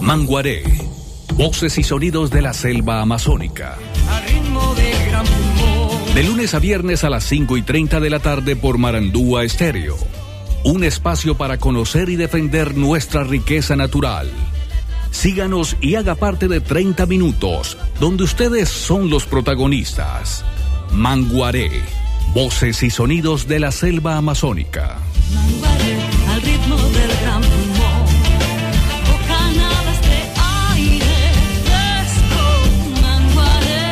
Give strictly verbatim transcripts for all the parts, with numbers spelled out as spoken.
Manguaré, voces y sonidos de la selva amazónica. De lunes a viernes a las cinco y treinta de la tarde por Marandúa Estéreo. Un espacio para conocer y defender nuestra riqueza natural. Síganos y haga parte de treinta minutos, donde ustedes son los protagonistas. Manguaré, voces y sonidos de la selva amazónica. Manguaré, al ritmo del gran pulmón, bocanadas de aire fresco. Manguaré.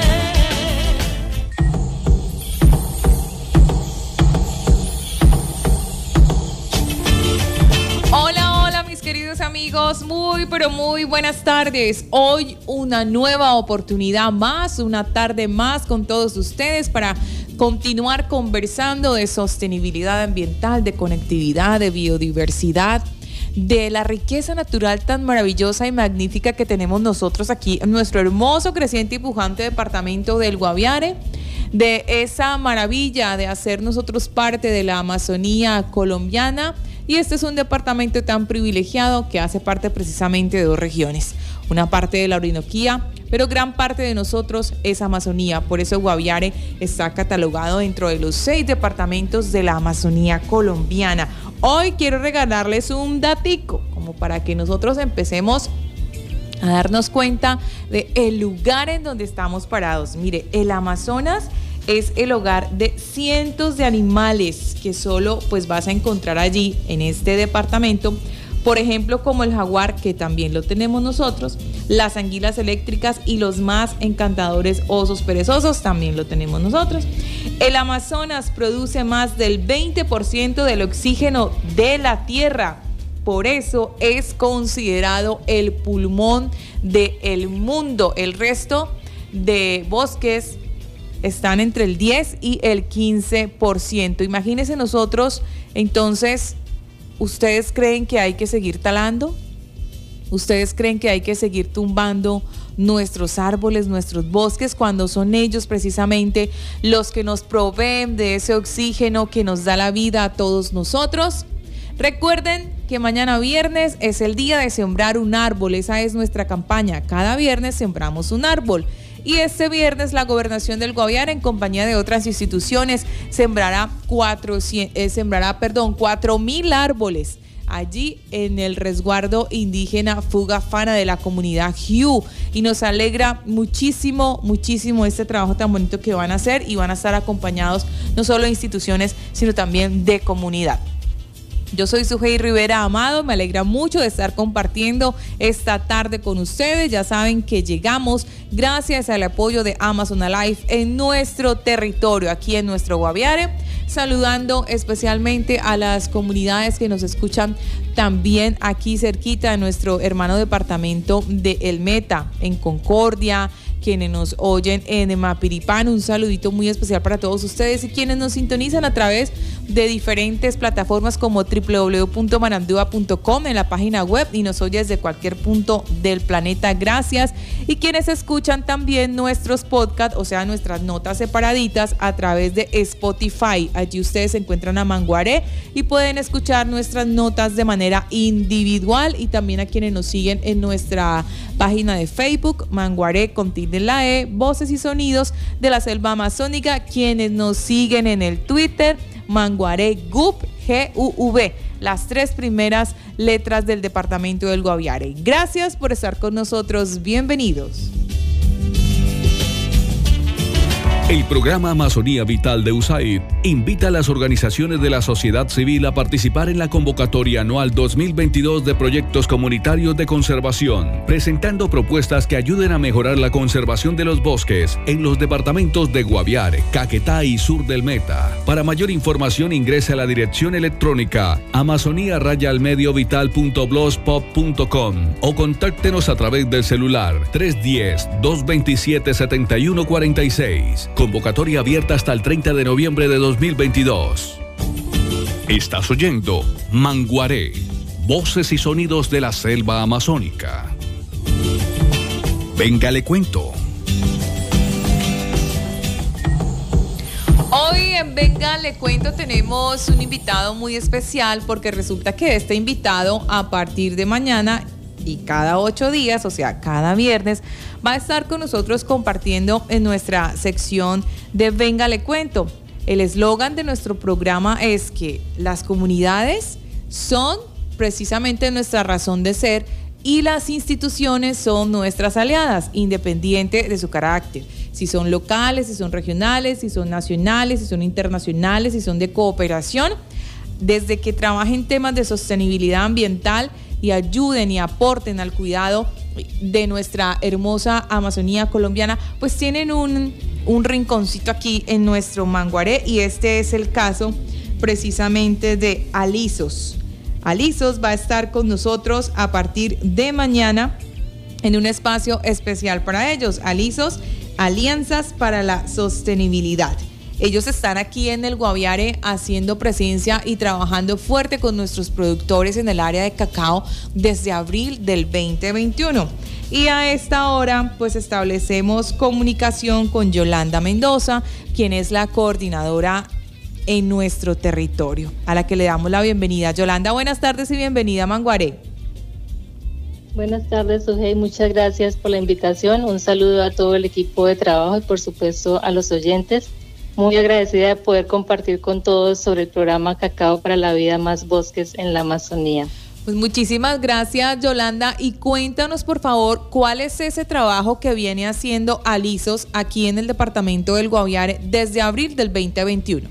Hola, hola mis queridos amigos, muy pero muy buenas tardes. Hoy una nueva oportunidad más, una tarde más con todos ustedes para continuar conversando de sostenibilidad ambiental, de conectividad, de biodiversidad, de la riqueza natural tan maravillosa y magnífica que tenemos nosotros aquí en nuestro hermoso, creciente y pujante departamento del Guaviare, de esa maravilla de hacer nosotros parte de la Amazonía colombiana. Y este es un departamento tan privilegiado que hace parte precisamente de dos regiones, una parte de la Orinoquía, pero gran parte de nosotros es Amazonía. Por eso Guaviare está catalogado dentro de los seis departamentos de la Amazonía colombiana. Hoy quiero regalarles un datico, como para que nosotros empecemos a darnos cuenta del lugar en donde estamos parados. Mire, el Amazonas es el hogar de cientos de animales que solo pues vas a encontrar allí en este departamento. Por ejemplo, como el jaguar, que también lo tenemos nosotros, las anguilas eléctricas y los más encantadores osos perezosos también lo tenemos nosotros. El Amazonas produce más del veinte por ciento del oxígeno de la tierra. Por eso es considerado el pulmón del mundo. El resto de bosques están entre el diez y el quince por ciento. Imagínense nosotros, entonces, ¿ustedes creen que hay que seguir talando? ¿Ustedes creen que hay que seguir tumbando nuestros árboles, nuestros bosques, cuando son ellos precisamente los que nos proveen de ese oxígeno que nos da la vida a todos nosotros? Recuerden que mañana viernes es el día de sembrar un árbol. Esa es nuestra campaña. Cada viernes sembramos un árbol. Y este viernes la Gobernación del Guaviare, en compañía de otras instituciones, sembrará cuatrocientos, eh, sembrará, perdón, cuatro mil árboles allí en el resguardo indígena Fugafana de la comunidad Hiu. Y nos alegra muchísimo, muchísimo este trabajo tan bonito que van a hacer, y van a estar acompañados no solo de instituciones, sino también de comunidad. Yo soy Sujei Rivera Amado, me alegra mucho de estar compartiendo esta tarde con ustedes. Ya saben que llegamos gracias al apoyo de Amazon Alive en nuestro territorio, aquí en nuestro Guaviare, saludando especialmente a las comunidades que nos escuchan también aquí cerquita de nuestro hermano departamento de El Meta, en Concordia, quienes nos oyen en Mapiripán. Un saludito muy especial para todos ustedes, y quienes nos sintonizan a través de diferentes plataformas como doble u doble u doble u punto marandúa punto com en la página web, y nos oye desde cualquier punto del planeta. Gracias. Y quienes escuchan también nuestros podcasts, o sea, nuestras notas separaditas a través de Spotify. Allí ustedes se encuentran a Manguaré y pueden escuchar nuestras notas de manera individual, y también a quienes nos siguen en nuestra página de Facebook, Manguaré con tilde en la E, voces y sonidos de la selva amazónica. Quienes nos siguen en el Twitter, Manguaré Gup, G U V, las tres primeras letras del departamento del Guaviare. Gracias por estar con nosotros, bienvenidos. El programa Amazonía Vital de U S A I D invita a las organizaciones de la sociedad civil a participar en la convocatoria anual dos mil veintidós de proyectos comunitarios de conservación, presentando propuestas que ayuden a mejorar la conservación de los bosques en los departamentos de Guaviare, Caquetá y Sur del Meta. Para mayor información ingrese a la dirección electrónica amazonía raya al medio vital punto blogspot punto com o contáctenos a través del celular tres uno cero, dos dos siete, siete uno cuatro seis. Convocatoria abierta hasta el treinta de noviembre de dos mil veintidós. Estás oyendo Manguaré, voces y sonidos de la selva amazónica. Venga, le cuento. Hoy en Venga, le cuento, tenemos un invitado muy especial, porque resulta que este invitado a partir de mañana y cada ocho días, o sea, cada viernes, va a estar con nosotros compartiendo en nuestra sección de Venga le cuento. El eslogan de nuestro programa es que las comunidades son precisamente nuestra razón de ser y las instituciones son nuestras aliadas, independiente de su carácter. Si son locales, si son regionales, si son nacionales, si son internacionales, si son de cooperación, desde que trabajen temas de sostenibilidad ambiental y ayuden y aporten al cuidado de nuestra hermosa Amazonía colombiana, pues tienen un, un rinconcito aquí en nuestro Manguaré, y este es el caso precisamente de Alisos. Alisos va a estar con nosotros a partir de mañana en un espacio especial para ellos. Alisos, Alianzas para la Sostenibilidad. Ellos están aquí en el Guaviare haciendo presencia y trabajando fuerte con nuestros productores en el área de cacao desde abril del veinte veintiuno. Y a esta hora pues establecemos comunicación con Yolanda Mendoza, quien es la coordinadora en nuestro territorio, a la que le damos la bienvenida. Yolanda, buenas tardes y bienvenida a Manguaré. Buenas tardes, Sujei, muchas gracias por la invitación. Un saludo a todo el equipo de trabajo y por supuesto a los oyentes. Muy agradecida de poder compartir con todos sobre el programa Cacao para la Vida, Más Bosques en la Amazonía. Pues muchísimas gracias, Yolanda, y cuéntanos por favor cuál es ese trabajo que viene haciendo Alisos aquí en el departamento del Guaviare desde abril del veinte veintiuno.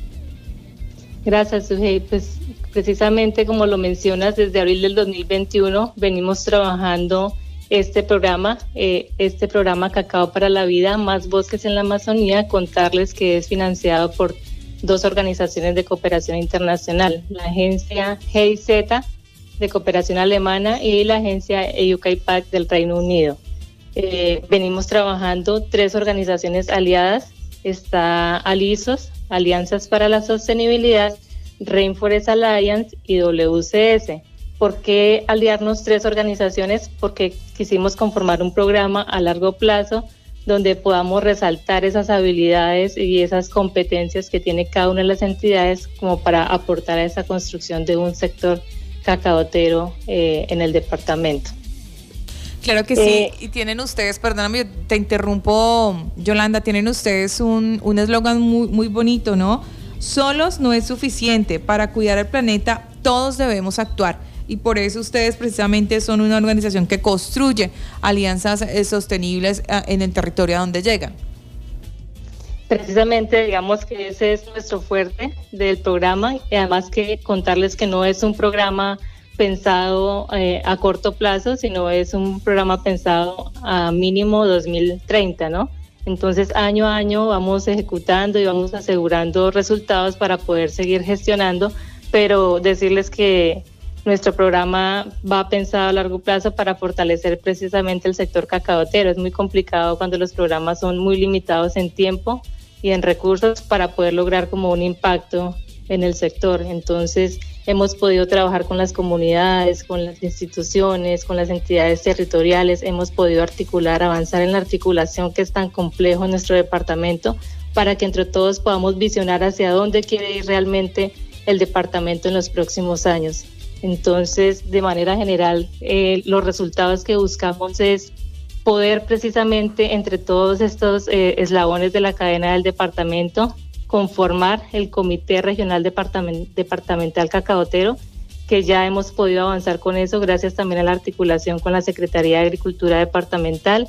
Gracias, Sujei. Pues precisamente como lo mencionas, desde abril del dos mil veintiuno venimos trabajando este programa, eh, este programa Cacao para la Vida, Más Bosques en la Amazonía. Contarles que es financiado por dos organizaciones de cooperación internacional, la agencia G I Z de cooperación alemana y la agencia E U K I P A C del Reino Unido. Eh, venimos trabajando tres organizaciones aliadas, está Alisos, Alianzas para la Sostenibilidad, Rainforest Alliance y W C S. ¿Por qué aliarnos tres organizaciones? Porque quisimos conformar un programa a largo plazo donde podamos resaltar esas habilidades y esas competencias que tiene cada una de las entidades como para aportar a esa construcción de un sector cacaotero eh, en el departamento. Claro que sí, eh, y tienen ustedes, perdóname, te interrumpo, Yolanda, tienen ustedes un un eslogan muy, muy bonito, ¿no? Solos no es suficiente, para cuidar el planeta todos debemos actuar. Y por eso ustedes precisamente son una organización que construye alianzas eh, sostenibles eh, en el territorio a donde llegan. Precisamente, digamos que ese es nuestro fuerte del programa, y además que contarles que no es un programa pensado eh, a corto plazo, sino es un programa pensado a mínimo dos mil treinta, ¿no? Entonces, año a año vamos ejecutando y vamos asegurando resultados para poder seguir gestionando, pero decirles que nuestro programa va pensado a largo plazo para fortalecer precisamente el sector cacaotero. Es muy complicado cuando los programas son muy limitados en tiempo y en recursos para poder lograr como un impacto en el sector. Entonces, hemos podido trabajar con las comunidades, con las instituciones, con las entidades territoriales, hemos podido articular, avanzar en la articulación que es tan complejo en nuestro departamento para que entre todos podamos visionar hacia dónde quiere ir realmente el departamento en los próximos años. Entonces, de manera general, eh, los resultados que buscamos es poder precisamente entre todos estos eh, eslabones de la cadena del departamento conformar el Comité Regional Departament- Departamental Cacaotero, que ya hemos podido avanzar con eso gracias también a la articulación con la Secretaría de Agricultura Departamental.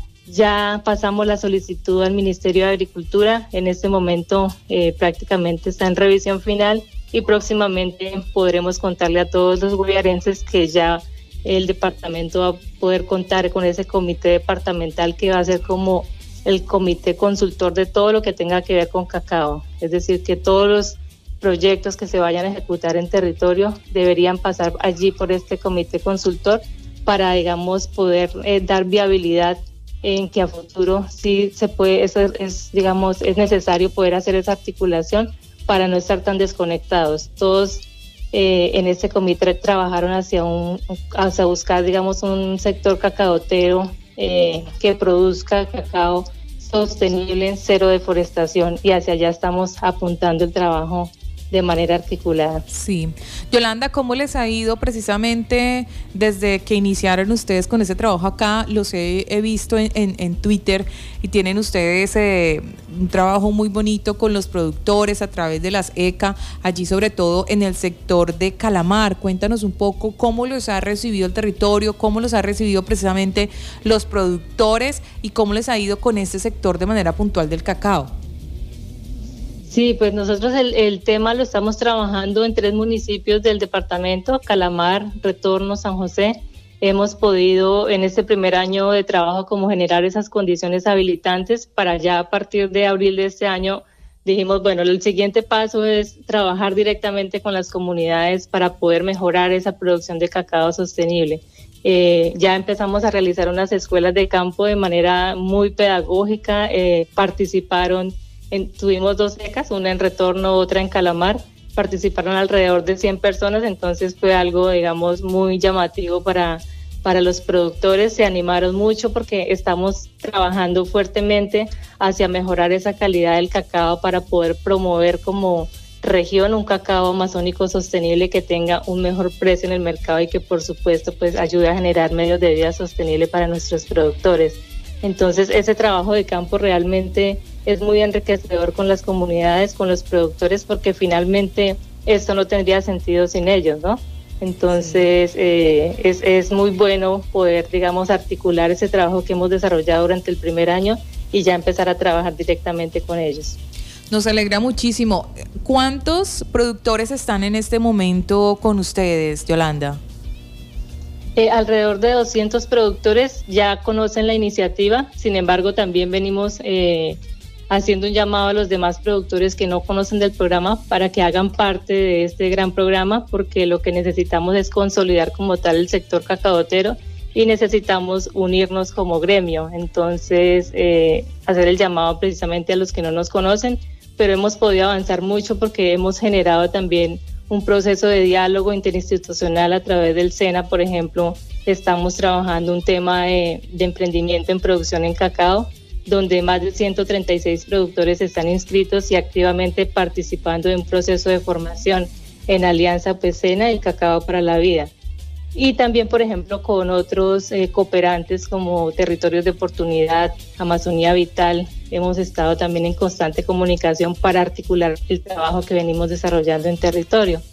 Ya pasamos la solicitud al Ministerio de Agricultura, en este momento eh, prácticamente está en revisión final y próximamente podremos contarle a todos los guaviarenses que ya el departamento va a poder contar con ese comité departamental que va a ser como el comité consultor de todo lo que tenga que ver con cacao. Es decir, que todos los proyectos que se vayan a ejecutar en territorio deberían pasar allí por este comité consultor para, digamos, poder eh, dar viabilidad en que a futuro sí se puede, eso es, es, digamos, es necesario poder hacer esa articulación para no estar tan desconectados. Todos eh, en este comité trabajaron hacia un, hacia buscar, digamos, un sector cacaotero eh, que produzca cacao sostenible, cero deforestación, y hacia allá estamos apuntando el trabajo de manera articulada. Sí. Yolanda, ¿cómo les ha ido precisamente desde que iniciaron ustedes con ese trabajo acá? Los he, he visto en, en, en Twitter y tienen ustedes eh, un trabajo muy bonito con los productores a través de las E C A, allí sobre todo en el sector de Calamar. Cuéntanos un poco cómo los ha recibido el territorio, cómo los ha recibido precisamente los productores y cómo les ha ido con este sector de manera puntual del cacao. Sí, pues nosotros el, el tema lo estamos trabajando en tres municipios del departamento, Calamar, Retorno, San José. Hemos podido en este primer año de trabajo como generar esas condiciones habilitantes para ya a partir de abril de este año dijimos, bueno, el siguiente paso es trabajar directamente con las comunidades para poder mejorar esa producción de cacao sostenible. Eh, ya empezamos a realizar unas escuelas de campo de manera muy pedagógica, eh, participaron En, tuvimos dos becas, una en Retorno, otra en Calamar, participaron alrededor de cien personas, entonces fue algo, digamos, muy llamativo para, para los productores, se animaron mucho porque estamos trabajando fuertemente hacia mejorar esa calidad del cacao para poder promover como región un cacao amazónico sostenible que tenga un mejor precio en el mercado y que por supuesto pues ayude a generar medios de vida sostenible para nuestros productores. Entonces ese trabajo de campo realmente es muy enriquecedor con las comunidades, con los productores, porque finalmente esto no tendría sentido sin ellos, ¿no? Entonces eh, es, es muy bueno poder, digamos, articular ese trabajo que hemos desarrollado durante el primer año y ya empezar a trabajar directamente con ellos. Nos alegra muchísimo. ¿Cuántos productores están en este momento con ustedes, Yolanda? Eh, alrededor de doscientos productores ya conocen la iniciativa, sin embargo también venimos eh, haciendo un llamado a los demás productores que no conocen del programa para que hagan parte de este gran programa, porque lo que necesitamos es consolidar como tal el sector cacaotero y necesitamos unirnos como gremio. Entonces eh, hacer el llamado precisamente a los que no nos conocen, pero hemos podido avanzar mucho porque hemos generado también un proceso de diálogo interinstitucional a través del SENA, por ejemplo. Estamos trabajando un tema de, de emprendimiento en producción en cacao, donde más de ciento treinta y seis productores están inscritos y activamente participando en un proceso de formación en alianza pues SENA y Cacao para la Vida. Y también, por ejemplo, con otros eh, cooperantes como Territorios de Oportunidad, Amazonía Vital, hemos estado también en constante comunicación para articular el trabajo que venimos desarrollando en territorio.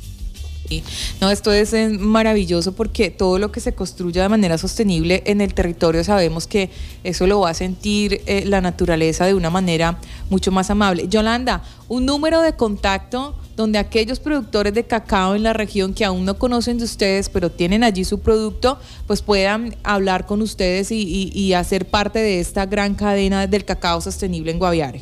No, esto es maravilloso porque todo lo que se construya de manera sostenible en el territorio sabemos que eso lo va a sentir eh, la naturaleza de una manera mucho más amable. Yolanda, un número de contacto donde aquellos productores de cacao en la región que aún no conocen de ustedes, pero tienen allí su producto, pues puedan hablar con ustedes y, y, y hacer parte de esta gran cadena del cacao sostenible en Guaviare.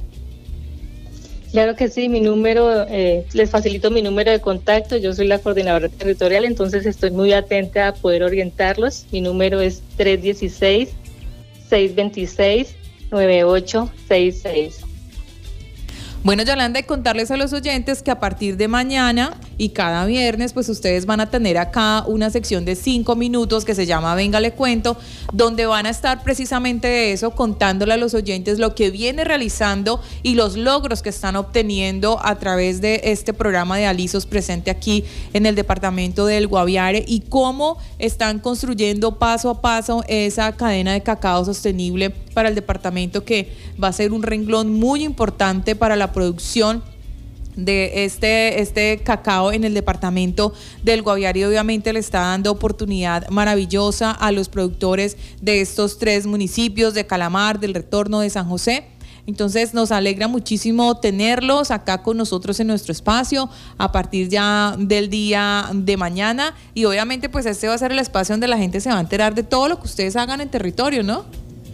Claro que sí, mi número, eh, les facilito mi número de contacto, yo soy la coordinadora territorial, entonces estoy muy atenta a poder orientarlos. Mi número es tres uno seis, seis dos seis, nueve ocho seis seis. Bueno, Yolanda, y contarles a los oyentes que a partir de mañana y cada viernes, pues ustedes van a tener acá una sección de cinco minutos que se llama Venga le cuento, donde van a estar precisamente de eso, contándole a los oyentes lo que viene realizando y los logros que están obteniendo a través de este programa de Alisos presente aquí en el departamento del Guaviare y cómo están construyendo paso a paso esa cadena de cacao sostenible para el departamento, que va a ser un renglón muy importante para la producción de este, este cacao en el departamento del Guaviare. Y obviamente le está dando oportunidad maravillosa a los productores de estos tres municipios, de Calamar, del Retorno, de San José. Entonces nos alegra muchísimo tenerlos acá con nosotros en nuestro espacio a partir ya del día de mañana, y obviamente pues este va a ser el espacio donde la gente se va a enterar de todo lo que ustedes hagan en territorio, ¿no?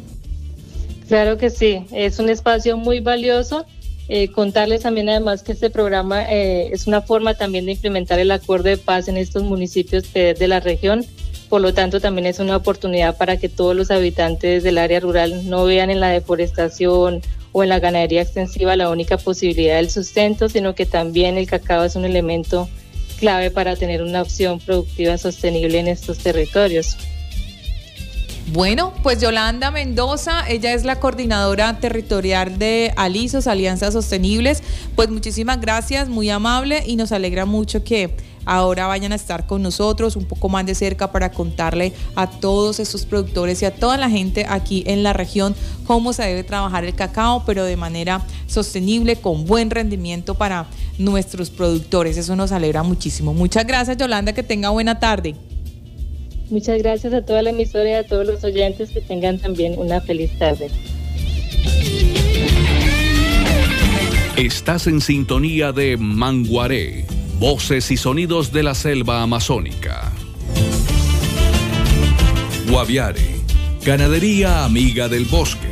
Claro que sí, es un espacio muy valioso. Eh, contarles también además que este programa eh, es una forma también de implementar el acuerdo de paz en estos municipios de la región, por lo tanto también es una oportunidad para que todos los habitantes del área rural no vean en la deforestación o en la ganadería extensiva la única posibilidad del sustento, sino que también el cacao es un elemento clave para tener una opción productiva sostenible en estos territorios. Bueno, pues Yolanda Mendoza, ella es la coordinadora territorial de Alisos, Alianzas Sostenibles. Pues muchísimas gracias, muy amable, y nos alegra mucho que ahora vayan a estar con nosotros un poco más de cerca para contarle a todos estos productores y a toda la gente aquí en la región cómo se debe trabajar el cacao, pero de manera sostenible, con buen rendimiento para nuestros productores. Eso nos alegra muchísimo. Muchas gracias, Yolanda, que tenga buena tarde. Muchas gracias a toda la emisora y a todos los oyentes, que tengan también una feliz tarde. Estás en sintonía de Manguaré, voces y sonidos de la selva amazónica. Guaviare, ganadería amiga del bosque.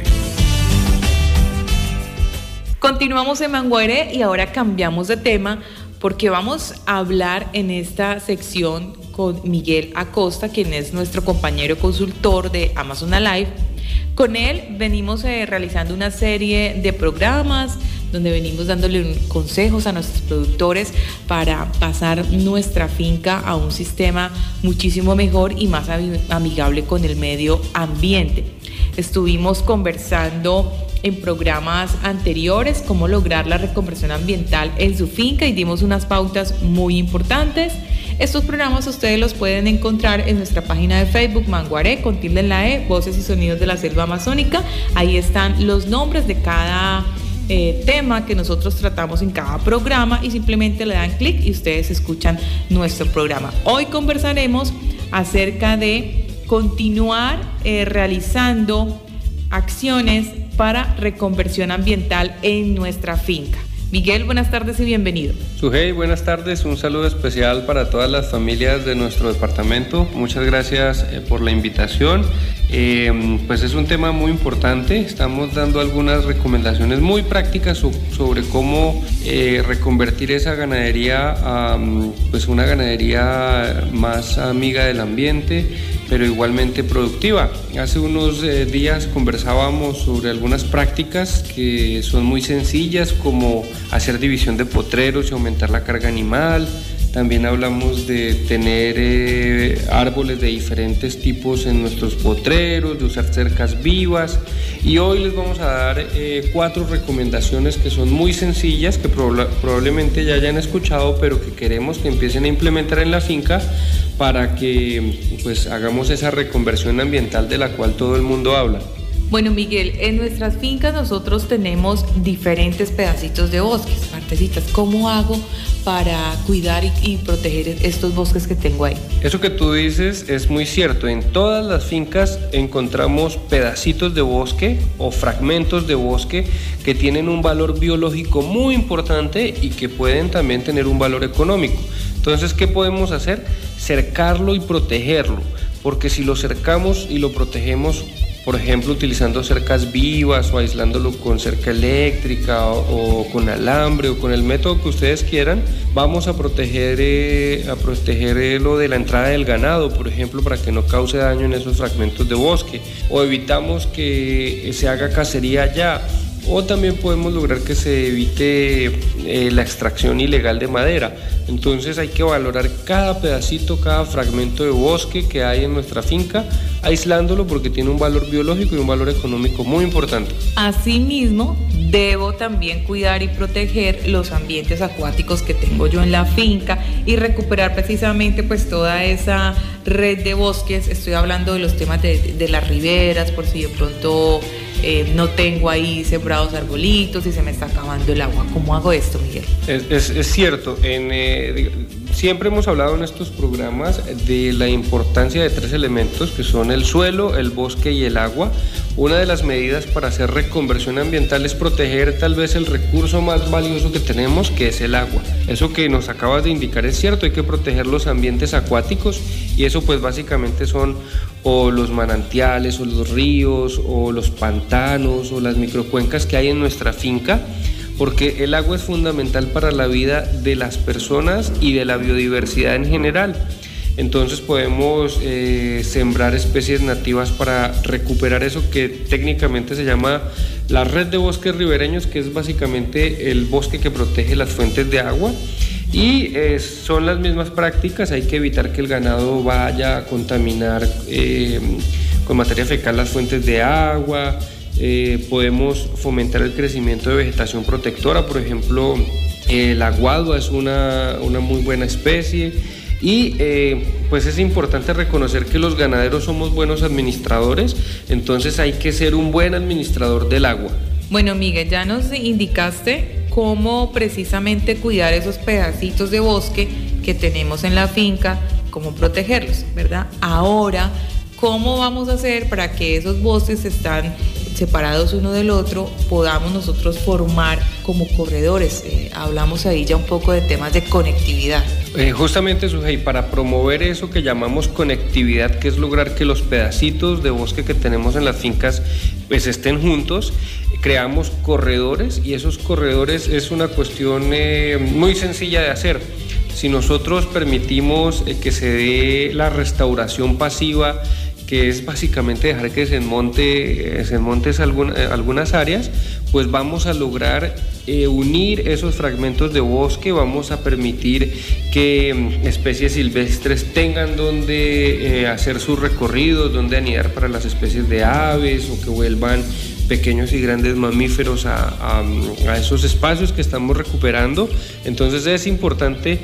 Continuamos en Manguaré y ahora cambiamos de tema porque vamos a hablar en esta sección con Miguel Acosta, quien es nuestro compañero consultor de Amazon Alive. Con él venimos eh, realizando una serie de programas donde venimos dándole consejos a nuestros productores para pasar nuestra finca a un sistema muchísimo mejor y más amigable con el medio ambiente. Estuvimos conversando en programas anteriores cómo lograr la reconversión ambiental en su finca y dimos unas pautas muy importantes. Estos programas ustedes los pueden encontrar en nuestra página de Facebook Manguaré con tilde en la E, Voces y Sonidos de la Selva Amazónica. Ahí están los nombres de cada eh, tema que nosotros tratamos en cada programa y simplemente le dan clic y ustedes escuchan nuestro programa. Hoy conversaremos acerca de continuar eh, realizando acciones para reconversión ambiental en nuestra finca. Miguel, buenas tardes y bienvenido. Sujei, buenas tardes, un saludo especial para todas las familias de nuestro departamento. Muchas gracias eh, por la invitación. Eh, pues es un tema muy importante, estamos dando algunas recomendaciones muy prácticas so- sobre cómo eh, reconvertir esa ganadería a pues una ganadería más amiga del ambiente, pero igualmente productiva. Hace unos eh, días conversábamos sobre algunas prácticas que son muy sencillas, como hacer división de potreros y aumentar la carga animal. También hablamos de tener eh, árboles de diferentes tipos en nuestros potreros, de usar cercas vivas. Y hoy les vamos a dar eh, cuatro recomendaciones que son muy sencillas, que proba- probablemente ya hayan escuchado, pero que queremos que empiecen a implementar en la finca para que pues hagamos esa reconversión ambiental de la cual todo el mundo habla. Bueno, Miguel, en nuestras fincas nosotros tenemos diferentes pedacitos de bosques, partecitas. ¿Cómo hago para cuidar y, y proteger estos bosques que tengo ahí? Eso que tú dices es muy cierto. En todas las fincas encontramos pedacitos de bosque o fragmentos de bosque que tienen un valor biológico muy importante y que pueden también tener un valor económico. Entonces, ¿qué podemos hacer? Cercarlo y protegerlo, porque si lo cercamos y lo protegemos, por ejemplo, utilizando cercas vivas o aislándolo con cerca eléctrica o, o con alambre o con el método que ustedes quieran, vamos a proteger, eh, a protegerlo de la entrada del ganado, por ejemplo, para que no cause daño en esos fragmentos de bosque, o evitamos que se haga cacería allá. O también podemos lograr que se evite eh, la extracción ilegal de madera. Entonces hay que valorar cada pedacito, cada fragmento de bosque que hay en nuestra finca, aislándolo porque tiene un valor biológico y un valor económico muy importante. Asimismo, debo también cuidar y proteger los ambientes acuáticos que tengo yo en la finca y recuperar precisamente pues toda esa red de bosques. Estoy hablando de los temas de, de las riberas, por si de pronto eh, no tengo ahí sembrados arbolitos y se me está acabando el agua. ¿Cómo hago esto, Miguel? Es, es, es cierto, en, eh, siempre hemos hablado en estos programas de la importancia de tres elementos que son el suelo, el bosque y el agua. Una de las medidas para hacer reconversión ambiental es proteger tal vez el recurso más valioso que tenemos, que es el agua. Eso que nos acabas de indicar es cierto, hay que proteger los ambientes acuáticos y eso pues básicamente son o los manantiales o los ríos o los pantanos o las microcuencas que hay en nuestra finca, porque el agua es fundamental para la vida de las personas y de la biodiversidad en general. Entonces podemos eh, sembrar especies nativas para recuperar eso que técnicamente se llama la red de bosques ribereños, que es básicamente el bosque que protege las fuentes de agua. Y eh, son las mismas prácticas, hay que evitar que el ganado vaya a contaminar eh, con materia fecal las fuentes de agua, eh, podemos fomentar el crecimiento de vegetación protectora, por ejemplo, eh, la guadua es una, una muy buena especie. Y eh, pues es importante reconocer que los ganaderos somos buenos administradores, entonces hay que ser un buen administrador del agua. Bueno, Miguel, ya nos indicaste cómo precisamente cuidar esos pedacitos de bosque que tenemos en la finca, cómo protegerlos, ¿verdad? Ahora, ¿cómo vamos a hacer para que esos bosques están separados uno del otro, podamos nosotros formar como corredores? Eh, hablamos ahí ya un poco de temas de conectividad. Eh, justamente, Sujei, para promover eso que llamamos conectividad, que es lograr que los pedacitos de bosque que tenemos en las fincas pues estén juntos, creamos corredores, y esos corredores es una cuestión eh, muy sencilla de hacer. Si nosotros permitimos eh, que se dé la restauración pasiva, que es básicamente dejar que se enmonte, se enmontes algún, algunas áreas, pues vamos a lograr eh, unir esos fragmentos de bosque, vamos a permitir que especies silvestres tengan donde eh, hacer sus recorridos, donde anidar para las especies de aves, o que vuelvan pequeños y grandes mamíferos a, a, a esos espacios que estamos recuperando. Entonces es importante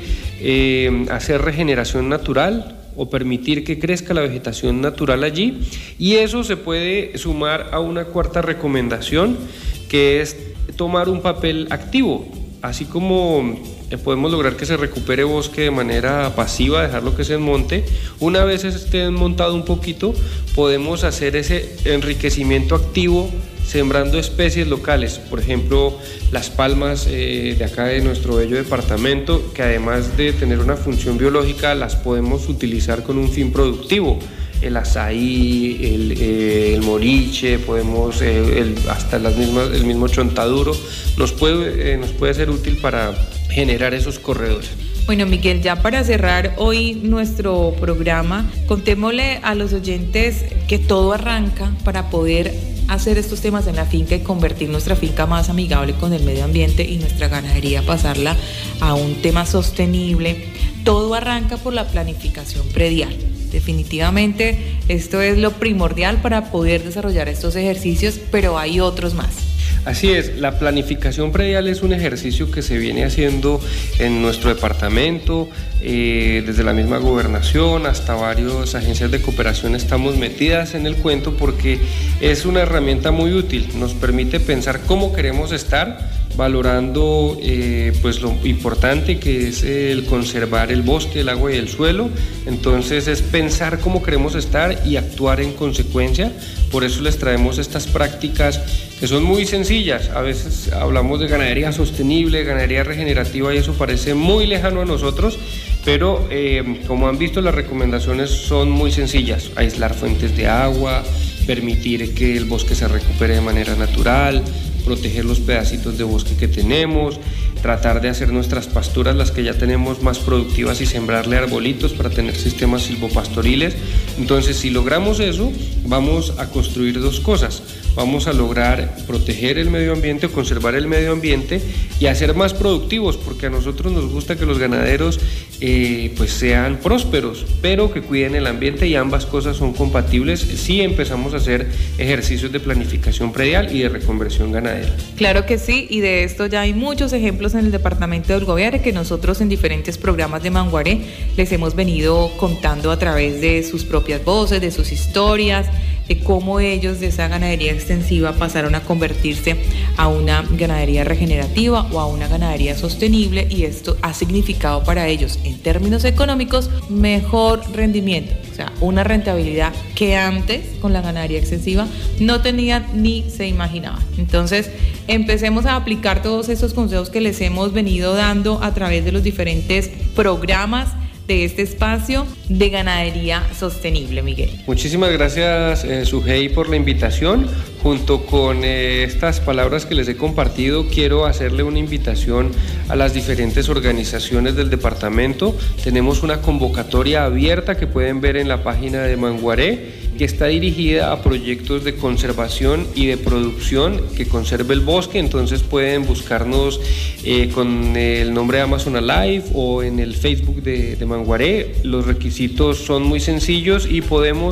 eh, hacer regeneración natural, o permitir que crezca la vegetación natural allí, y eso se puede sumar a una cuarta recomendación, que es tomar un papel activo. Así como podemos lograr que se recupere bosque de manera pasiva, dejarlo que se enmonte, una vez esté enmontado un poquito, podemos hacer ese enriquecimiento activo sembrando especies locales, por ejemplo las palmas eh, de acá de nuestro bello departamento, que además de tener una función biológica las podemos utilizar con un fin productivo. El azaí, el, eh, el moriche, podemos eh, el, hasta las mismas, el mismo chontaduro nos puede, eh, nos puede ser útil para generar esos corredores. Bueno, Miguel, ya para cerrar hoy nuestro programa, contémosle a los oyentes que todo arranca para poder hacer estos temas en la finca y convertir nuestra finca más amigable con el medio ambiente y nuestra ganadería pasarla a un tema sostenible. Todo arranca por la planificación predial. Definitivamente esto es lo primordial para poder desarrollar estos ejercicios, pero hay otros más. Así es, la planificación predial es un ejercicio que se viene haciendo en nuestro departamento, eh, desde la misma gobernación hasta varias agencias de cooperación estamos metidas en el cuento, porque es una herramienta muy útil, nos permite pensar cómo queremos estar, valorando eh, pues lo importante que es el conservar el bosque, el agua y el suelo. Entonces es pensar cómo queremos estar y actuar en consecuencia. Por eso les traemos estas prácticas que son muy sencillas. A veces hablamos de ganadería sostenible, ganadería regenerativa, y eso parece muy lejano a nosotros, pero eh, como han visto, las recomendaciones son muy sencillas: aislar fuentes de agua, permitir que el bosque se recupere de manera natural, proteger los pedacitos de bosque que tenemos, tratar de hacer nuestras pasturas, las que ya tenemos, más productivas, y sembrarle arbolitos para tener sistemas silvopastoriles. Entonces, si logramos eso, vamos a construir dos cosas: vamos a lograr proteger el medio ambiente, conservar el medio ambiente y hacer más productivos, porque a nosotros nos gusta que los ganaderos eh, pues sean prósperos, pero que cuiden el ambiente, y ambas cosas son compatibles si empezamos a hacer ejercicios de planificación predial y de reconversión ganadera. Claro que sí, y de esto ya hay muchos ejemplos en el departamento del Guaviare, que nosotros en diferentes programas de Manguaré les hemos venido contando a través de sus propias voces, de sus historias, de cómo ellos de esa ganadería extensiva pasaron a convertirse a una ganadería regenerativa o a una ganadería sostenible, y esto ha significado para ellos, en términos económicos, mejor rendimiento, o sea, una rentabilidad que antes con la ganadería extensiva no tenían ni se imaginaban. Entonces, empecemos a aplicar todos estos consejos que les hemos venido dando a través de los diferentes programas de este espacio de ganadería sostenible, Miguel. Muchísimas gracias, eh, Sujei, por la invitación. Junto con eh, estas palabras que les he compartido, quiero hacerle una invitación a las diferentes organizaciones del departamento. Tenemos una convocatoria abierta que pueden ver en la página de Manguaré, que está dirigida a proyectos de conservación y de producción que conserve el bosque. Entonces pueden buscarnos eh, con el nombre de Amazon Alive o en el Facebook de, de Manguaré. Los requisitos son muy sencillos y podemos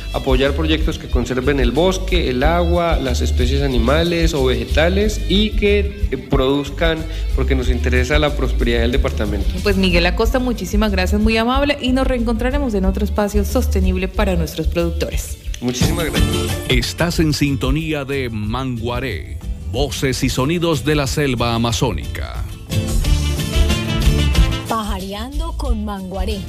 apoyar proyectos que conserven el bosque, el agua, las especies animales o vegetales y que eh, produzcan, porque nos interesa la prosperidad del departamento. Pues Miguel Acosta, muchísimas gracias, muy amable, y nos reencontraremos en otro espacio sostenible para nuestros productores. Muchísimas gracias. Estás en sintonía de Manguaré, voces y sonidos de la selva amazónica. Pajareando con Manguaré.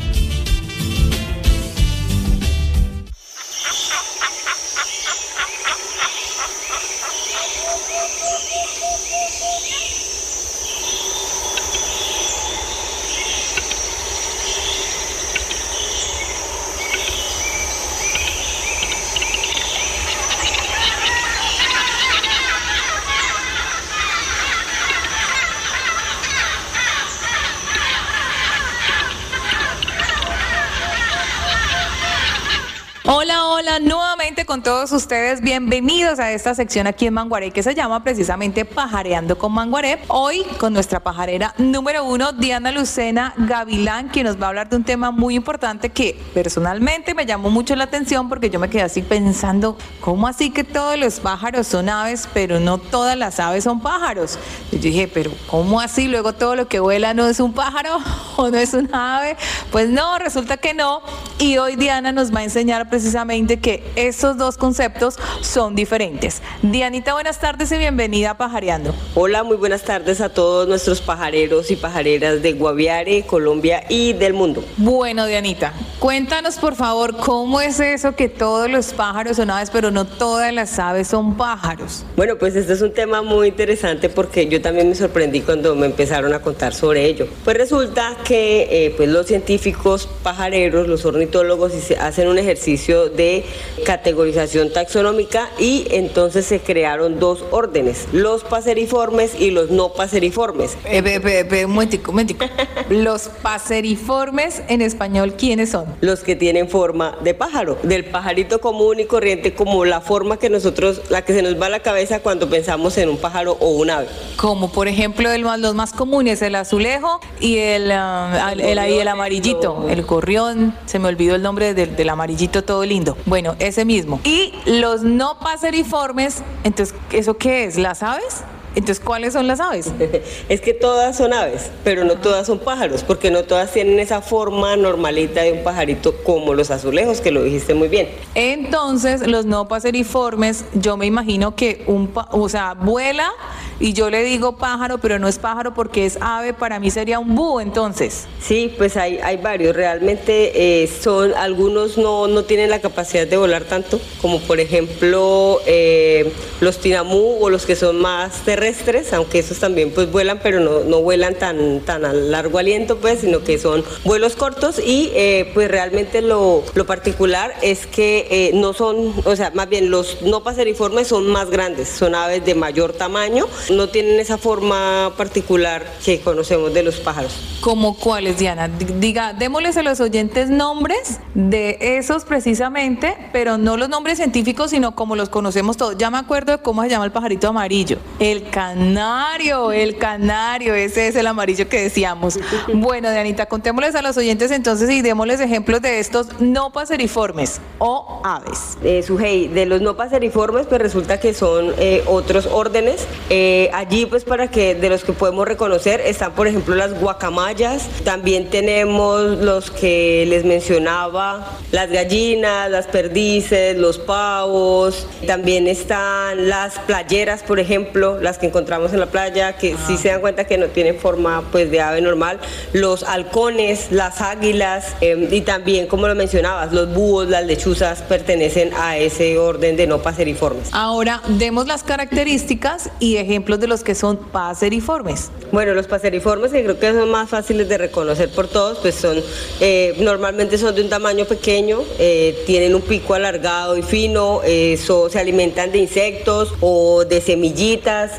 Hola, hola, nuevamente con todos ustedes, bienvenidos a esta sección aquí en Manguaré que se llama precisamente Pajareando con Manguaré. Hoy con nuestra pajarera número uno, Diana Lucena Gavilán, quien nos va a hablar de un tema muy importante que personalmente me llamó mucho la atención porque yo me quedé así pensando, ¿cómo así que todos los pájaros son aves, pero no todas las aves son pájaros? Y yo dije, pero ¿cómo así? Luego todo lo que vuela no es un pájaro o no es una ave. Pues no, resulta que no. Y hoy Diana nos va a enseñar precisamente que esos dos conceptos son diferentes. Dianita, buenas tardes y bienvenida a Pajareando. Hola, muy buenas tardes a todos nuestros pajareros y pajareras de Guaviare, Colombia y del mundo. Bueno, Dianita, cuéntanos por favor, ¿cómo es eso que todos los pájaros son aves, pero no todas las aves son pájaros? Bueno, pues este es un tema muy interesante porque yo también me sorprendí cuando me empezaron a contar sobre ello. Pues resulta que eh, pues los científicos pajareros, los ornitólogos, hacen un ejercicio de categorización taxonómica y entonces se crearon dos órdenes, los paseriformes y los no paseriformes. Eh, be, be, be, un momentico, un momentico. Los paseriformes en español, ¿quiénes son? Los que tienen forma de pájaro, del pajarito común y corriente, como la forma que nosotros, la que se nos va a la cabeza cuando pensamos en un pájaro o un ave. Como por ejemplo el, los más comunes, el azulejo y el, uh, el, el, el, el amarillito, el gorrión, se me olvidó el nombre del, del amarillito todo lindo. Bueno, ese mismo. Y los no paseriformes, entonces, ¿eso qué es? ¿Las aves? Entonces, ¿cuáles son las aves? Es que todas son aves, pero no todas son pájaros, porque no todas tienen esa forma normalita de un pajarito como los azulejos, que lo dijiste muy bien. Entonces, los no paseriformes, yo me imagino que un, o sea, vuela y yo le digo pájaro, pero no es pájaro porque es ave, para mí sería un búho, entonces. Sí, pues hay, hay varios, realmente eh, son, algunos no, no tienen la capacidad de volar tanto, como por ejemplo eh, los tinamú o los que son más terrestres, aunque esos también pues vuelan, pero no, no vuelan tan, tan a largo aliento, pues, sino que son vuelos cortos y eh, pues realmente lo, lo particular es que eh, no son, o sea, más bien los no paseriformes son más grandes, son aves de mayor tamaño, no tienen esa forma particular que conocemos de los pájaros. ¿Cómo cuáles, Diana? Diga, démosles a los oyentes nombres de esos precisamente, pero no los nombres científicos, sino como los conocemos todos. Ya me acuerdo de cómo se llama el pajarito amarillo. El canario, el canario, ese es el amarillo que decíamos. Bueno, Dianita, contémosles a los oyentes entonces y démosles ejemplos de estos no paseriformes o aves. Eh, Sujei, de los no paseriformes, pues resulta que son eh, otros órdenes. Eh, allí, pues para que de los que podemos reconocer están, por ejemplo, las guacamayas. También tenemos los que les mencionaba, las gallinas, las perdices, los pavos. También están las playeras, por ejemplo, las que encontramos en la playa, que ah. sí se dan cuenta que no tienen forma pues de ave normal. Los halcones, las águilas eh, y también, como lo mencionabas, los búhos, las lechuzas pertenecen a ese orden de no paseriformes. Ahora, demos las características y ejemplos de los que son paseriformes. Bueno, los paseriformes, que creo que son más fáciles de reconocer por todos, pues son, eh, normalmente son de un tamaño pequeño, eh, tienen un pico alargado y fino, eh, so, se alimentan de insectos o de semillitas.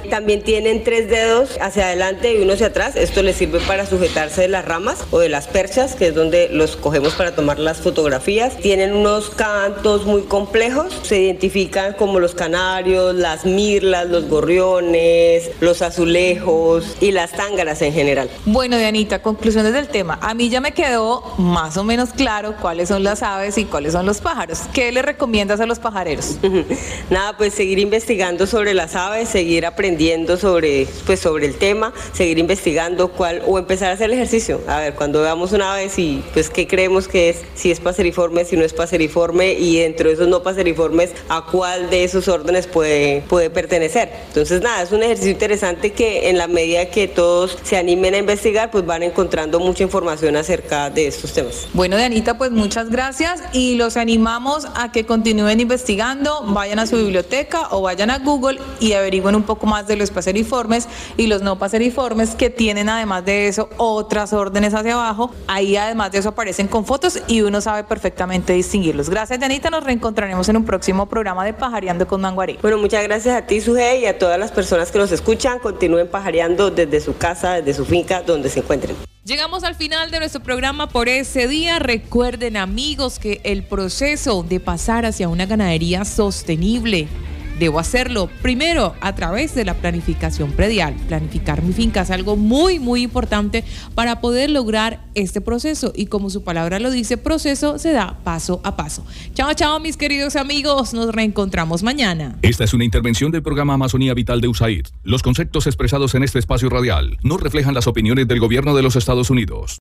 también tienen tres dedos hacia adelante y uno hacia atrás. Esto les sirve para sujetarse de las ramas o de las perchas, que es donde los cogemos para tomar las fotografías. Tienen unos cantos muy complejos, se identifican como los canarios, las mirlas, los gorriones, los azulejos y las tángaras en general. Bueno, Dianita, conclusiones del tema. A mí ya me quedó más o menos claro cuáles son las aves y cuáles son los pájaros. ¿Qué le recomiendas a los pajareros? Nada, pues seguir investigando sobre las aves, seguir aprendiendo sobre, pues, sobre el tema, seguir investigando cuál, o empezar a hacer el ejercicio. A ver, cuando veamos una ave, si, pues, ¿qué creemos que es? Si es paseriforme, si no es paseriforme, y dentro de esos no paseriformes, ¿a cuál de esos órdenes puede, puede pertenecer? Entonces, nada, es un ejercicio interesante que en la medida que todos se animen a investigar, pues van encontrando mucha información acerca de estos temas. Bueno, Dianita, pues muchas gracias y los animamos a que continúen investigando, vayan a su biblioteca o vayan a Google y averigüen un poco más de los paseriformes y los no paseriformes, que tienen además de eso otras órdenes hacia abajo. Ahí además de eso aparecen con fotos y uno sabe perfectamente distinguirlos. Gracias, Dianita, nos reencontraremos en un próximo programa de Pajareando con Manguaré. Bueno, muchas gracias a ti, Sujei, y a todas las personas que nos escuchan. Continúen pajareando desde su casa, desde su finca, donde se encuentren. Llegamos al final de nuestro programa por ese día. Recuerden, amigos, que el proceso de pasar hacia una ganadería sostenible debo hacerlo primero a través de la planificación predial. Planificar mi finca es algo muy, muy importante para poder lograr este proceso. Y como su palabra lo dice, proceso se da paso a paso. Chao, chao, mis queridos amigos. Nos reencontramos mañana. Esta es una intervención del programa Amazonía Vital de U S A I D. Los conceptos expresados en este espacio radial no reflejan las opiniones del gobierno de los Estados Unidos.